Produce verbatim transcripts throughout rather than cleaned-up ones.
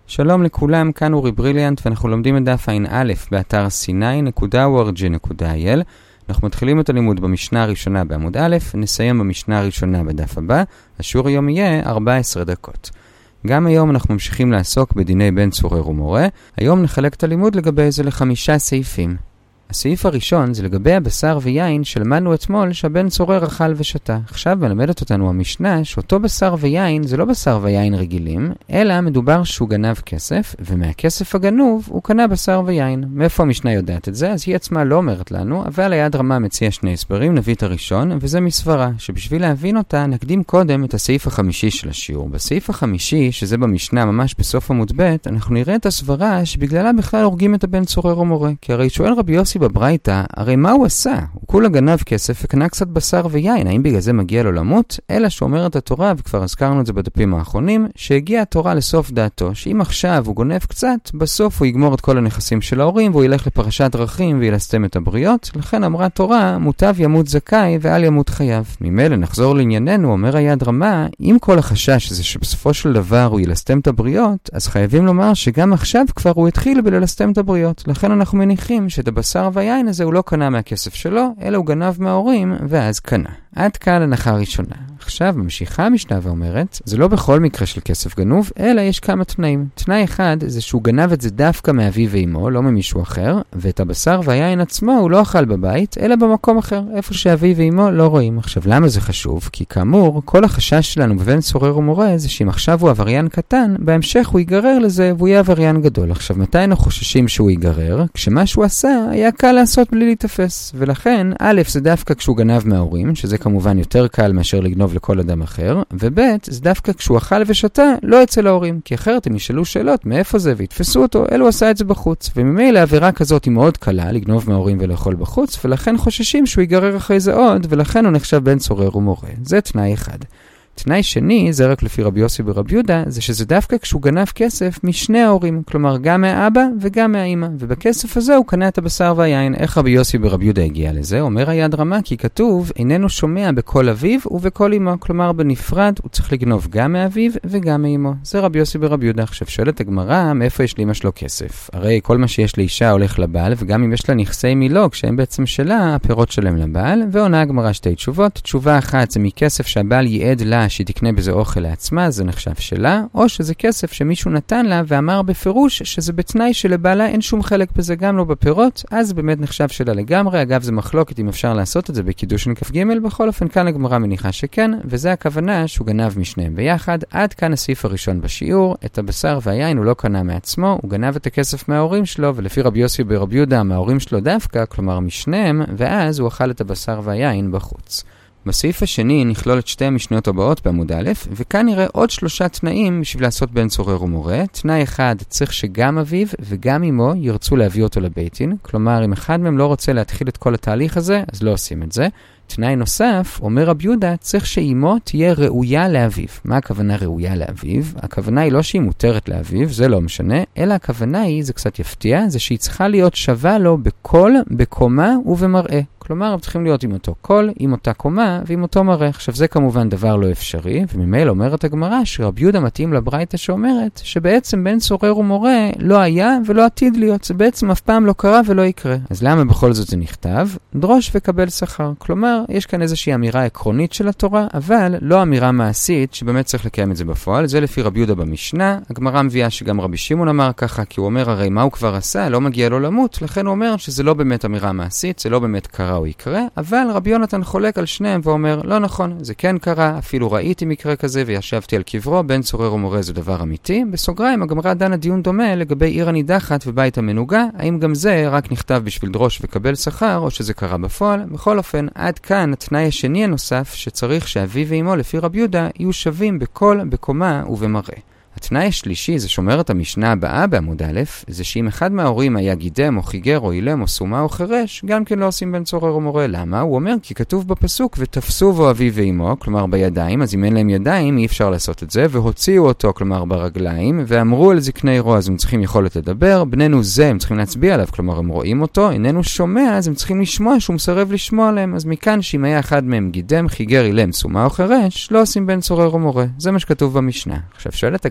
שלום לכולם, כאן אורי בריליאנט ואנחנו לומדים את דף עין א' באתר סיני נקודה או אר ג'י נקודה איי אל. אנחנו מתחילים את הלימוד במשנה הראשונה בעמוד א', נסיים במשנה הראשונה בדף הבא. השיעור היום יהיה ארבע עשרה דקות. גם היום אנחנו ממשיכים לעסוק בדיני בן צורר ומורה. היום נחלק את הלימוד לגבי זה לחמישה סעיפים. הסעיף הראשון זה לגבי הבשר ויין שלמדנו אתמול שהבן צורר אכל ושתה. עכשיו מלמדת אותנו המשנה שאותו בשר ויין זה לא בשר ויין רגילים, אלא מדובר שהוא גנב כסף, ומהכסף הגנוב הוא קנה בשר ויין. מאיפה המשנה יודעת את זה? אז היא עצמה לא אומרת לנו, אבל היד רמה מציע שני הסברים, נביא את הראשון, וזה מסברה, שבשביל להבין אותה נקדים קודם את הסעיף החמישי של השיעור. בסעיף החמישי, שזה במשנה ממש בסוף עמוד ב', אנחנו נראה את הסברה שבגללה בכלל הורגים את הבן צורר ומורה. כי הרי שואל רבי יוסי בברייתא, הרי מה הוא עשה? הוא כולה גנב כסף וקנה קצת בשר ויין, האם בגלל זה מגיע לו למות? אלא שאומרת התורה, וכבר הזכרנו את זה בדפים האחרונים, שהגיעה התורה לסוף דעתו, שאם עכשיו הוא גונב קצת, בסוף הוא יגמור את כל הנכסים של ההורים, והוא ילך לפרשת דרכים וילסתם את הבריות. לכן אמרה התורה, מוטב ימות זכאי ואל ימות חייב. ממילא נחזור לענייננו, אומר היד רמה, אם כל החשש זה שבסופו של דבר הוא ילסתם את הבריות, אז חייבים לומר שגם עכשיו כבר הוא התחיל בללסתם את הבריות. לכן אנחנו מניחים שאת הבשר והיין הזה הוא לא קנה מהכסף שלו, אלא הוא גנב מההורים ואז קנה. עד כאן הנחה ראשונה. עכשיו ממשיכה המשנה ואומרת, זה לא בכל מקרה של כסף גנוב, אלא יש כמה תנאים. תנאי אחד זה שהוא גנב את זה דווקא מאביו ואמו, לא ממישהו אחר, ואת הבשר והיין עצמו הוא לא אכל בבית, אלא במקום אחר, איפה שאביו ואמו לא רואים. עכשיו למה זה חשוב? כי כאמור, כל החשש שלנו בבן צורר ומורה זה שאם עכשיו הוא עבריין קטן, בהמשך הוא ייגרר לזה והוא יהיה עבריין גדול. עכשיו מתי אנחנו חוששים שהוא ייגרר? כשמה שהוא עשה היה קל לעשות בלי להתאפס. ולכן, א' זה דווקא כשהוא גנב מההורים, שזה כמובן יותר קל מאשר לגנוב לכל אדם אחר, וב' זה דווקא כשהוא אכל ושתה לא אצל ההורים, כי אחרת הם ישאלו שאלות מאיפה זה ויתפסו אותו, אלו עשה את זה בחוץ. וממילא העבירה כזאת היא מאוד קלה לגנוב מההורים ולאכול בחוץ, ולכן חוששים שהוא ייגרר אחרי זה עוד, ולכן הוא נחשב בן צורר ומורה. זה תנאי אחד. תנאי שני, זה רק לפי רבי יוסי ברבי יהודה, זה שזה דווקא כשהוא גנב כסף משני ההורים, כלומר גם מהאבא וגם מהאמא, ובכסף הזה הוא קנה את הבשר והיין. איך רבי יוסי ברבי יהודה הגיע לזה? אומר היד רמה, כי כתוב, איננו שומע בכל אביו ובכל אמו, כלומר בנפרד הוא צריך לגנוב גם מאביו וגם מאמו. זה רבי יוסי ברבי יהודה. עכשיו שואלת הגמרא, מאיפה יש לאמא שלו כסף? הרי כל מה שיש לאישה הולך לבעל, וגם אם יש לה נכסי מילוג שהם בעצם שלה, הפירות שלהם לבעל. ועונה הגמרא שתי תשובות. תשובה אחת זה מכסף שהבעל ייעד לה שהיא תקנה בזה אוכל לעצמה, זה נחשב שלה, או שזה כסף שמישהו נתן לה ואמר בפירוש שזה בתנאי שלבעלה אין שום חלק בזה, גם לא בפירות, אז באמת נחשב שלה לגמרי. אגב, זה מחלוקת אם אפשר לעשות את זה בקידושין כ"ג, בכל אופן כאן הגמרא מניחה שכן, וזה הכוונה שהוא גנב משניהם ביחד. עד כאן הסעיף הראשון בשיעור. את הבשר והיין הוא לא קנה מעצמו, הוא גנב את הכסף מההורים שלו, ולפי רבי יוסי ברבי יהודה מההורים שלו דווקא, כלומר משניהם, ואז הוא אכל את הבשר והיין בחוץ. בסעיף השני נכלול את שתי המשניות הבאות בעמוד א', וכאן נראה עוד שלושה תנאים בשביל לעשות בן צורר ומורה. תנאי אחד, צריך שגם אביו וגם אמו ירצו להביא אותו לבית-דין, כלומר אם אחד מהם לא רוצה להתחיל את כל התהליך הזה, אז לא עושים את זה. תנאי נוסף, אומר רבי יהודה, צריך שאימו תהיה ראויה לאביו. מה הכוונה ראויה לאביו? הכוונה היא לא שהיא מותרת לאביו, זה לא משנה, אלא הכוונה היא, זה קצת יפתיע, זה שהיא צריכה להיות שווה לו בכל, בקומה ובמראה. כלומר, הם צריכים להיות עם אותו קול, עם אותה קומה ועם אותו מראה. עכשיו זה כמובן דבר לא אפשרי, וממילא אומרת הגמרא שרבי יהודה מתאים לברייתא שאומרת שבעצם בן צורר ומורה לא היה ולא עתיד להיות. זה בעצם אף פעם לא קרה ולא יקרה. אז למה בכל זאת זה נכתב? דרוש וקבל שכר. כלומר, יש כאן איזושהי אמירה עקרונית של התורה, אבל לא אמירה מעשית שבאמת צריך לקיים את זה בפועל. זה לפי רבי יהודה במשנה. הגמרא מביאה שגם רבי שמעון אמר ככה, כי הוא אומר הרי מה הוא כבר עשה, לא מגיע לו למות, לכן הוא אומר שזה לא באמת אמירה מעשית, זה לא באמת קרה או יקרה, אבל רבי יונתן חולק על שניהם ואומר, לא נכון, זה כן קרה, אפילו ראיתי מקרה כזה וישבתי על קברו, בן צורר ומורה זה דבר אמיתי. בסוגריים, הגמרא דנה דיון דומה לגבי עיר הנידחת ובית המנוגה, האם גם זה רק נכתב בשביל דרוש וקבל שכר, או שזה קרה בפועל. בכל אופן, עד כאן התנאי השני הנוסף, שצריך שאביו ואמו לפי רבי יהודה יהיו שווים בכל, בקומה ובמראה. התנאי השלישי, זה שומר את המשנה הבאה בעמוד א', זה שאם אחד מההורים היה גידם או חיגר או אילם או סומה או חרש, גם כן לא עושים בן צורר ומורה. למה? הוא אומר כי כתוב בפסוק ותפסו בו אביו ואמו, כלומר בידיים, אז אם אין להם ידיים אי אפשר לעשות את זה, והוציאו אותו, כלומר ברגליים, ואמרו על זקני רוע, אז הם צריכים יכולת לדבר, בננו זה, הם צריכים להצביע עליו, כלומר הם רואים אותו, איננו שומע, אז הם צריכים לשמוע שהוא מסרב לשמוע עליהם. אז מכאן שאם היה אחד מהם גידם, חיגר, אילם, סומה או חרש, לא עושים בן צורר ומורה. זה מה שכתוב במשנה. עכשיו שואלת הגמרא,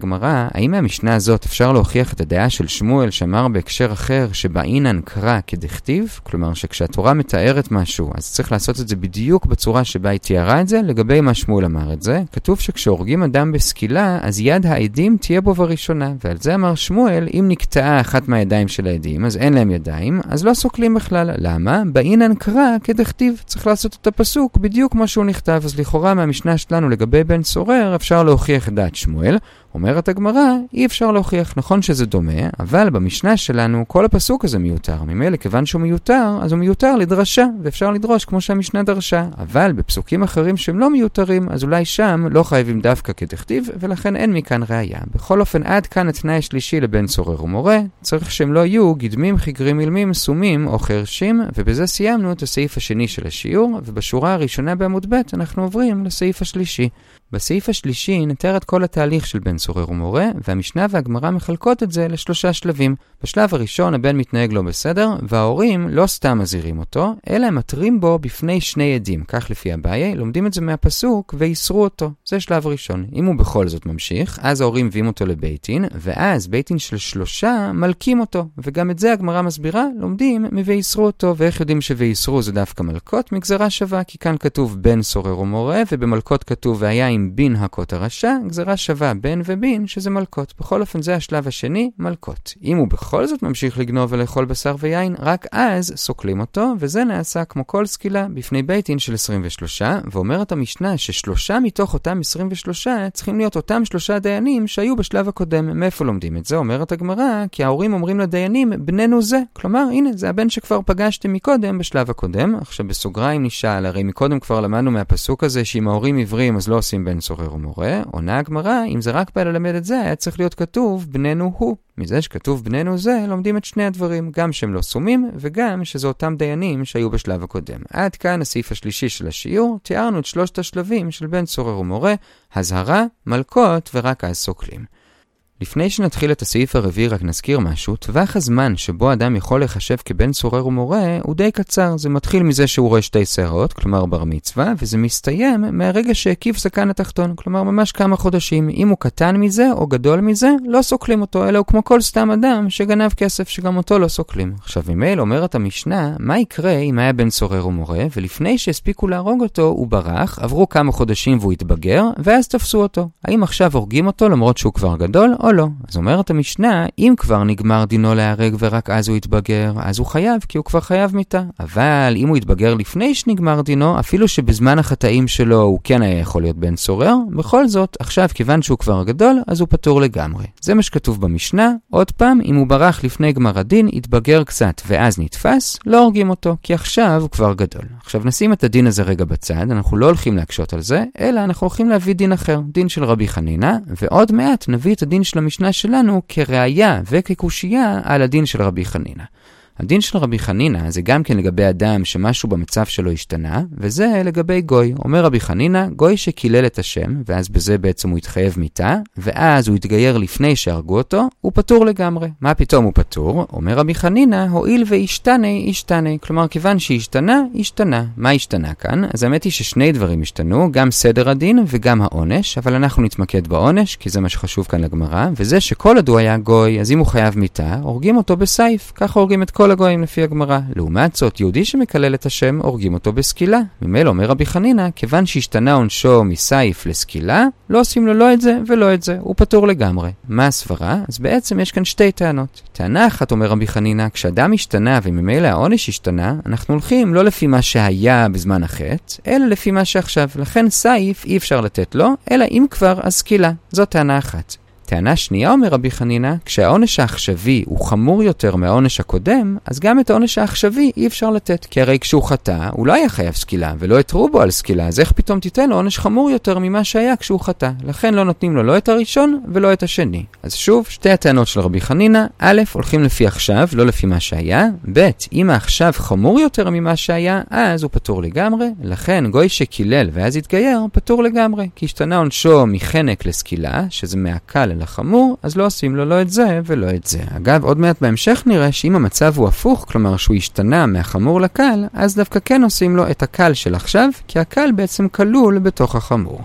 הגמרא, האם מהמשנה הזאת אפשר להוכיח את הדעה של שמואל שאמר בהקשר אחר שבעינן קרא כדכתיב? כלומר שכשהתורה מתארת משהו, אז צריך לעשות את זה בדיוק בצורה שבה היא תיארה את זה. לגבי מה שמואל אמר את זה, כתוב שכשהורגים אדם בסקילה, אז יד העדים תהיה בו בראשונה. ועל זה אמר שמואל, אם נקטעה אחת מהידיים של העדים, אז אין להם ידיים, אז לא סוקלים בכלל. למה? בעינן קרא כדכתיב. צריך לעשות את הפסוק בדיוק כמו שהוא נכתב. אז לכאורה מהמשנה שלנו לגבי בן סורר אפשר להוכיח את דעת שמואל. אומרת הגמרא, אי אפשר להוכיח. נכון שזה דומה, אבל במשנה שלנו כל הפסוק הזה מיותר. ממילא כיוון שהוא מיותר, אז הוא מיותר לדרשה, ואפשר לדרוש כמו שהמשנה דרשה. אבל בפסוקים אחרים שהם לא מיותרים, אז אולי שם לא חייבים דווקא כדכתיב, ולכן אין מכאן ראיה. בכל אופן, עד כאן התנאי השלישי לבן סורר ומורה. צריך שהם לא יהיו גדמים, חיגרים, אילמים, סומים או חרשים, ובזה סיימנו את הסעיף השני של השיעור, ובשורה הראשונה בעמוד ב' אנחנו עוברים לסעיף השלישי. בסעיף השלישי נתאר את כל התהליך של בן סורר ומורה, והמשנה והגמרא מחלקות את זה לשלושה שלבים. בשלב הראשון הבן מתנהג לא בסדר, וההורים לא סתם מזהירים אותו, אלא הם מתרים בו בפני שני עדים. כך לפי אביי, לומדים את זה מהפסוק ויסרו אותו. זה שלב ראשון. אם הוא בכל זאת ממשיך, אז ההורים מביאים אותו לבייטין, ואז בייטין של שלושה מלקים אותו. וגם את זה הגמרא מסבירה, לומדים מויסרו אותו. ואיך יודעים שויסרו זה דווקא מלקות? מגזרה שווה, כי כאן כתוב בן סורר ומורה, ובמלקות כתוב והיה עם בין הקות הרשע, גזרה שווה בן ובין, שזה מלקות. בכל אופן זה השלב השני, מלקות. אם הוא בכל זאת ממשיך לגנוב ולאכול בשר ויין, רק אז סוקלים אותו, וזה נעשה כמו כל סקילה בפני בייטין של עשרים ושלוש, ואומרת המשנה ששלושה מתוך אותם עשרים ושלוש צריכים להיות אותם שלושה דיינים שהיו בשלב הקודם. מאיפה לומדים את זה? אומרת הגמרא, כי ההורים אומרים לדיינים, בננו זה. כלומר, הנה, זה הבן שכבר פגשתם מקודם בשלב הקודם. עכשיו בסוגריים נשאל, הרי מקודם כבר למדנו מהפסוק הזה שאם ההורים עיוורים אז לא עושים בן סורר ומורה. עונה הגמרא, אם זה רק בא ללמד את זה, היה צריך להיות כתוב בננו הוא. מזה שכתוב בננו זה, לומדים את שני הדברים, גם שהם לא סומים, וגם שזה אותם דיינים שהיו בשלב הקודם. עד כאן הסעיף השלישי של השיעור, תיארנו את שלושת השלבים של בן סורר ומורה, הזהרה, מלקות ורק אז סוקלים. לפני שנתחיל את הסעיף הרביעי רק נזכיר משהו, טווח הזמן שבו אדם יכול לחשב כבן סורר ומורה הוא די קצר. זה מתחיל מזה שהוא רואה שתי שערות, כלומר בר מצווה, וזה מסתיים מהרגע שהקיף זקן התחתון, כלומר ממש כמה חודשים. אם הוא קטן מזה או גדול מזה, לא סוקלים אותו, אלא הוא כמו כל סתם אדם שגנב כסף שגם אותו לא סוקלים. עכשיו ממילא אומרת המשנה, מה יקרה אם היה בן סורר ומורה, ולפני שהספיקו להרוג אותו הוא ברח, עברו כמה חודשים והוא התבגר, ואז תפסו אותו. האם עכשיו הורגים אותו למרות שהוא כבר גדול או לא? אז אומרת המשנה, אם כבר נגמר דינו להרג ורק אז הוא יתבגר, אז הוא חייב, כי הוא כבר חייב מיתה. אבל אם הוא יתבגר לפני שנגמר דינו, אפילו שבזמן החטאים שלו הוא כן היה יכול להיות בן סורר, בכל זאת, עכשיו כיוון שהוא כבר גדול, אז הוא פטור לגמרי. זה מה שכתוב במשנה. עוד פעם, אם הוא ברח לפני גמר הדין, יתבגר קצת ואז נתפס, לא הורגים אותו, כי עכשיו הוא כבר גדול. עכשיו נשים את הדין הזה רגע בצד, אנחנו לא הולכים להקשות על זה, אלא אנחנו הולכים להביא דין אחר, דין של רבי חנינה, ועוד מעט נביא את הדין של המשנה שלנו כראיה וכקושייה על הדין של רבי חנינה. הדין של רבי חנינה זה גם כן לגבי אדם שמשהו במצב שלו השתנה, וזה לגבי גוי. אומר רבי חנינה, גוי שקילל את השם, ואז בזה בעצם הוא התחייב מיתה, ואז הוא התגייר לפני שהרגו אותו, הוא פטור לגמרי. מה פתאום הוא פטור? אומר רבי חנינה, הועיל והשתנה, השתנה. כלומר, כיוון שהשתנה, השתנה. מה השתנה כאן? אז האמת היא ששני דברים השתנו, גם סדר הדין וגם העונש, אבל אנחנו נתמקד בעונש, כי זה מה שחשוב כאן לגמרא, וזה שכל עדו היה גוי, אז אם הוא חייב מיתה, הורגים אותו בסייף. ככה הורגים את כל הגויים לפי הגמרא. לעומת זאת, יהודי שמקלל את השם, הורגים אותו בסקילה. ממילא אומר רבי חנינה, כיוון שהשתנה עונשו מסייף לסקילה, לא עושים לו לא את זה ולא את זה, הוא פטור לגמרי. מה הסברה? אז בעצם יש כאן שתי טענות. טענה אחת אומר רבי חנינה, כשאדם השתנה וממילא העונש השתנה, אנחנו הולכים לא לפי מה שהיה בזמן החטא, אלא לפי מה שעכשיו. לכן סייף אי אפשר לתת לו, אלא אם כבר אז סקילה. זאת טענה אחת. טענה שנייה אומר רבי חנינה, כשהעונש העכשווי הוא חמור יותר מהעונש הקודם, אז גם את העונש העכשווי אי אפשר לתת, כי הרי כשהוא חטא, הוא לא היה חייב סקילה, ולא התרו בו על סקילה, אז איך פתאום תיתן לו עונש חמור יותר ממה שהיה כשהוא חטא? לכן לא נותנים לו לא את הראשון ולא את השני. אז שוב, שתי הטענות של רבי חנינה, א', הולכים לפי עכשיו, לא לפי מה שהיה, ב', אם העכשיו חמור יותר ממה שהיה, אז הוא פטור לגמרי, לכן גוי שקילל ואז יתגייר, פטור לגמרי, כי השתנה עונשו מחנק לסקילה, שזה מהקל לחמור, אז לא עושים לו לא את זה ולא את זה. אגב, עוד מעט בהמשך נראה שאם המצב הוא הפוך, כלומר שהוא השתנה מהחמור לקל, אז דווקא כן עושים לו את הקל של עכשיו, כי הקל בעצם כלול בתוך החמור.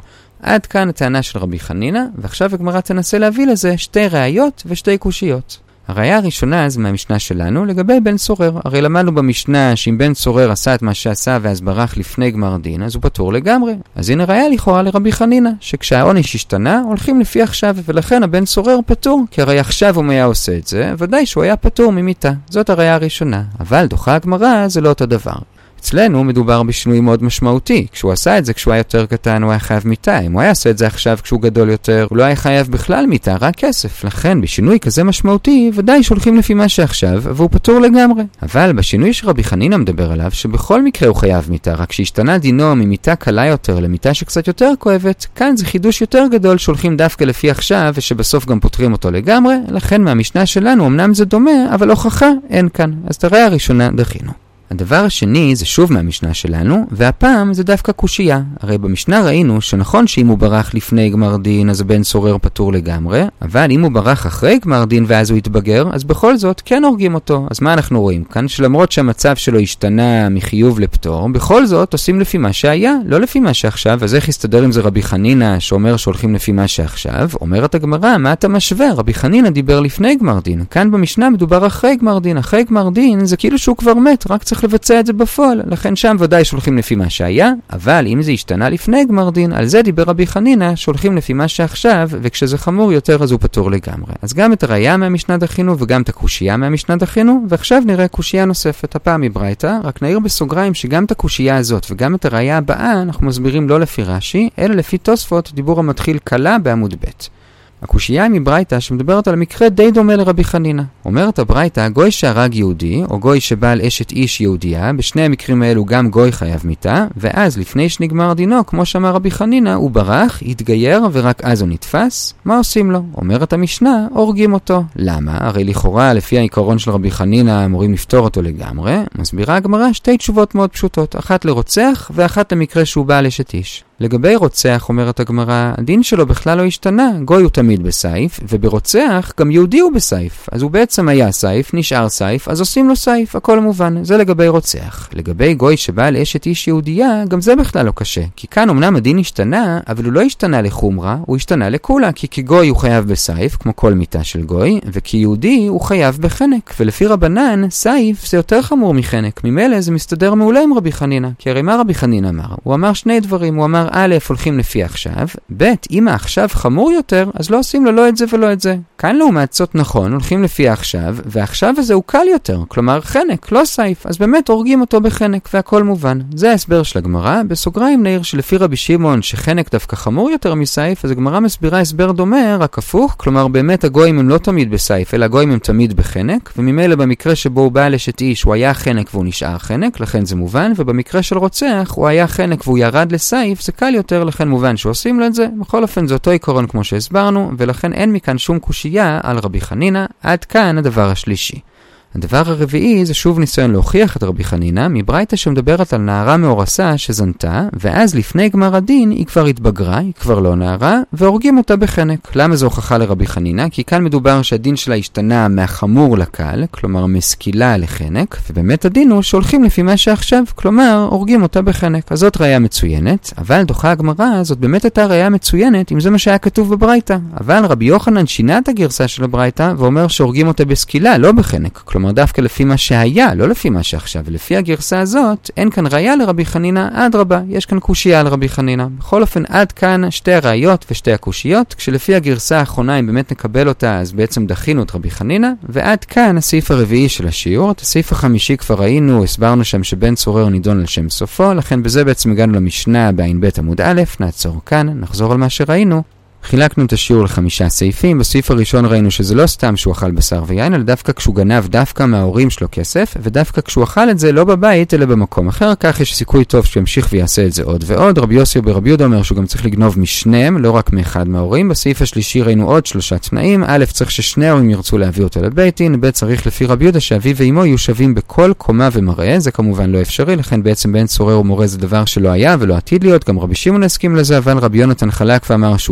עד כאן הטענה של רבי חנינה, ועכשיו הגמרא תנסה להביא לזה שתי ראיות ושתי קושיות. הראיה הראשונה זה מהמשנה שלנו לגבי בן סורר. הרי למדנו במשנה שאם בן סורר עשה את מה שעשה ואז ברח לפני גמר דין, אז הוא פטור לגמרי. אז הנה ראיה לכאורה לרבי חנינה, שכשהעונש השתנה הולכים לפי עכשיו, ולכן הבן סורר פטור, כי הרי עכשיו הוא היה עושה את זה, ודאי שהוא היה פטור ממיתה. זאת הראיה הראשונה. אבל דוחה הגמרא זה לא אותו דבר. אצלנו מדובר בשינוי מאוד משמעותי. כשהוא עשה את זה כשהוא היה יותר קטן הוא היה חייב מיתה. אם הוא היה עושה את זה עכשיו כשהוא גדול יותר, הוא לא היה חייב בכלל מיתה, רק כסף. לכן בשינוי כזה משמעותי ודאי שולחים לפי מה שעכשיו והוא פטור לגמרי. אבל בשינוי שרבי חנינה מדבר עליו, שבכל מקרה הוא חייב מיתה, רק שהשתנה דינו ממיתה קלה יותר למיתה שקצת יותר כואבת, כאן זה חידוש יותר גדול שהולכים דווקא לפי עכשיו ושבסוף גם פותרים אותו לגמרי. לכן מהמשנה שלנו אמנם זה דומה, אבל הוכחה אין כאן. אז את הראיה הראשונה דחינו. הדבר השני זה שוב מהמשנה שלנו, והפעם זה דווקא קושייה. הרי במשנה ראינו שנכון שאם הוא ברח לפני גמר דין אז הבן סורר פטור לגמרי, אבל אם הוא ברח אחרי גמר דין ואז הוא יתבגר, אז בכל זאת כן הורגים אותו. אז מה אנחנו רואים כאן? שלמרות שהמצב שלו השתנה מחיוב לפטור, בכל זאת עושים לפי מה שהיה, לא לפי מה שעכשיו. אז איך יסתדר עם זה רבי חנינה שאומר שהולכים לפי מה שעכשיו? אומרת הגמרא, מה אתה משווה? רבי חנינה דיבר לפני גמר דין, כאן במשנה מדובר אחרי גמר דין. אחרי גמר דין זה כאילו שהוא כבר מת, רק צריך לבצע את זה בפועל, לכן שם ודאי שולחים לפי מה שהיה, אבל אם זה השתנה לפני גמר דין, על זה דיבר רבי חנינה, שולחים לפי מה שעכשיו, וכשזה חמור יותר אז הוא פטור לגמרי. אז גם את הראיה מהמשנה דחינו וגם את הקושייה מהמשנה דחינו, ועכשיו נראה קושייה נוספת, הפעם מברייתא. רק נעיר בסוגריים שגם את הקושייה הזאת וגם את הראיה הבאה אנחנו מסבירים לא לפי רש"י, אלא לפי תוספות, דיבור המתחיל קלה בעמוד ב'. הקושייה היא מברייתא שמדברת על מקרה די דומה לרבי חנינה. אומרת הברייתא, גוי שהרג יהודי, או גוי שבעל אשת איש יהודייה, בשני המקרים האלו גם גוי חייב מיתה, ואז לפני שנגמר דינו, כמו שאמר רבי חנינה, הוא ברח, התגייר, ורק אז הוא נתפס. מה עושים לו? אומרת המשנה, הורגים אותו. למה? הרי לכאורה, לפי העיקרון של רבי חנינה, אמורים לפתור אותו לגמרי. מסבירה הגמרא שתי תשובות מאוד פשוטות, אחת לרוצח, ואחת למקרה שהוא בעל אשת איש. לגבי רוצח, אומרת הגמרא, הדין שלו בכלל לא השתנה. גוי הוא תמיד בסייף, וברוצח גם יהודי הוא בסייף. אז הוא בעצם היה סייף, נשאר סייף, אז עושים לו סייף, הכל מובן. זה לגבי רוצח. לגבי גוי שבעל אשת איש יהודייה, גם זה בכלל לא קשה. כי כאן אמנם הדין השתנה, אבל הוא לא השתנה לחומרה, הוא השתנה לכולה. כי כגוי הוא חייב בסייף, כמו כל מיטה של גוי, וכיהודי הוא חייב בחנק. ולפי רבנן, סייף זה יותר חמור מחנק. ממילא זה מסתדר מעולה עם רבי חנינה. כי הרי מה רבי חנינה אמר? הוא אמר שני דברים. הוא אמר א', הולכים לפי עכשיו, ב', אם העכשיו חמור יותר, אז לא עושים לו לא את זה ולא את זה. כאן לעומת זאת נכון, הולכים לפי עכשיו, והעכשיו הזה הוא קל יותר, כלומר חנק, לא סייף, אז באמת הורגים אותו בחנק, והכל מובן. זה ההסבר של הגמרא. בסוגריים נעיר שלפי רבי שמעון שחנק דווקא חמור יותר מסייף, אז הגמרא מסבירה הסבר דומה, רק הפוך, כלומר באמת הגויים הם לא תמיד בסייף, אלא הגויים הם תמיד בחנק, וממילא במקרה שבו הוא בעל אשת איש, הוא היה חנק והוא נשאר חנק, לכן זה מובן, ובמקרה של רוצח, הוא היה חנק והוא ירד לסייף, זה קל יותר, לכן מובן שעושים לו את זה. בכל אופן זה אותו עיקרון כמו שהסברנו, ולכן אין מכאן שום קושייה על רבי חנינה. עד כאן הדבר השלישי. הדבר הרביעי זה שוב ניסיון להוכיח את רבי חנינה, מברייתא שמדברת על נערה מאורסה שזנתה, ואז לפני גמר הדין היא כבר התבגרה, היא כבר לא נערה, והורגים אותה בחנק. למה זו הוכחה לרבי חנינה? כי כאן מדובר שהדין שלה השתנה מהחמור לקל, כלומר מסקילה לחנק, ובאמת הדין הוא שהולכים לפי מה שעכשיו, כלומר הורגים אותה בחנק. אז זאת ראיה מצוינת, אבל דוחה הגמרא, זאת באמת הייתה ראיה מצוינת אם זה מה שהיה כתוב בברייתא. אבל רבי יוחנן שינה את הגרסה של הברייתא ואומר שהורגים אותה בסקילה, לא בחנק. כלומר דווקא לפי מה שהיה, לא לפי מה שעכשיו. ולפי הגרסה הזאת, אין כאן ראיה לרבי חנינה, עד רבה, יש כאן קושייה על רבי חנינה. בכל אופן, עד כאן שתי הראיות ושתי הקושיות, כשלפי הגרסה האחרונה, אם באמת נקבל אותה, אז בעצם דחינו את רבי חנינה, ועד כאן הסעיף הרביעי של השיעור. את הסעיף החמישי כבר ראינו, הסברנו שם שבן צורר נידון על שם סופו, לכן בזה בעצם הגענו למשנה בעין ב' עמוד א', נעצור כאן, נחזור על מה שראינו. חילקנו את השיעור לחמישה סעיפים. בסעיף הראשון ראינו שזה לא סתם שהוא אכל בשר ויין, אלא דווקא כשהוא גנב דווקא מההורים שלו כסף, ודווקא כשהוא אכל את זה לא בבית אלא במקום אחר, כך יש סיכוי טוב שהוא ימשיך ויעשה את זה עוד ועוד. רבי יוסי ברבי יהודה אומר שהוא גם צריך לגנוב משניהם, לא רק מאחד מההורים. בסעיף השלישי ראינו עוד שלושה תנאים. א', צריך ששני ההורים ירצו להביא אותו לבית דין. ב', צריך לפי רבי יהודה שאביו ואמו יהיו שווים בכל קומה ומראה. זה כמובן לא אפשרי, לכן בעצם בן צורר ומורה זה דבר שלא היה ולא עתיד להיות. גם רבי שמעון הסכים לזה, אבל רבי יונתן חלק ואמר שהוא ראה את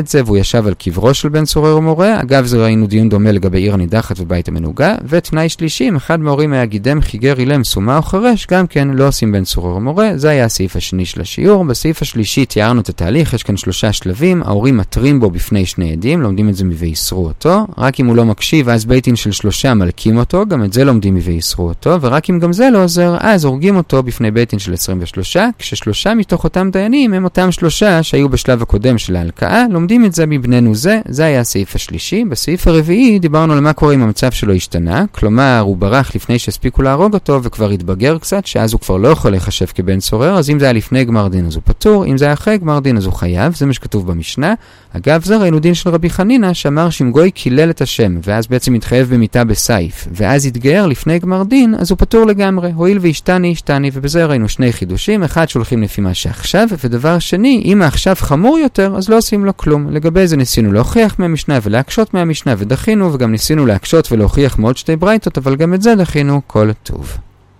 את זה והוא ישב על קברו של בן סורר ומורה. אגב, זה ראינו דיון דומה לגבי עיר הנידחת ובית המנוגה. ותנאי שלישי, אם אחד מההורים היה גידם, חיגר, אילם, סומה או חרש, גם כן לא עושים בן סורר ומורה. זה היה הסעיף השני של השיעור. בסעיף השלישי תיארנו את התהליך, יש כאן שלושה שלבים. ההורים מטרים בו בפני שני עדים, לומדים את זה מ"ויסרו אותו. רק אם הוא לא מקשיב, אז בית דין של שלושה מלקים אותו, גם את זה לומדים מ"ויסרו אותו, ורק אם גם זה לא עוזר, אז הורגים אותו בפני בית דין של עשרים ושלוש, כששלושה מתוך אותם דיינים הם אותם שלושה שהיו בשלב הקודם של ההלקאה, לומדים את זה מבננו זה. זה היה הסעיף השלישי. בסעיף הרביעי דיברנו על מה קורה אם המצב שלו השתנה, כלומר הוא ברח לפני שהספיקו להרוג אותו וכבר התבגר קצת, שאז הוא כבר לא יכול להיחשב כבן סורר. אז אם זה היה לפני גמר דין אז הוא פטור, אם זה היה אחרי גמר דין אז הוא חייב. זה מה שכתוב במשנה. אגב, זה ראינו דין של רבי חנינה שאמר שאם גוי קילל את השם ואז בעצם מתחייב במיתה בסייף ואז התגאר לפני גמר דין, אז הוא פטור לגמרי. הועיל והשתני, השתני, ובזה ראינו שני חידושים. אחד, שולחים לפי מה שעכשיו, ודבר שני, אם העכשיו חמור יותר, אז לא עושים לו כלום. לגבי זה ניסינו להוכיח מהמשנה ולהקשות מהמשנה ודחינו, וגם ניסינו להקשות ולהוכיח מאוד שתי ברייתות, אבל גם את זה דחינו. כל טוב.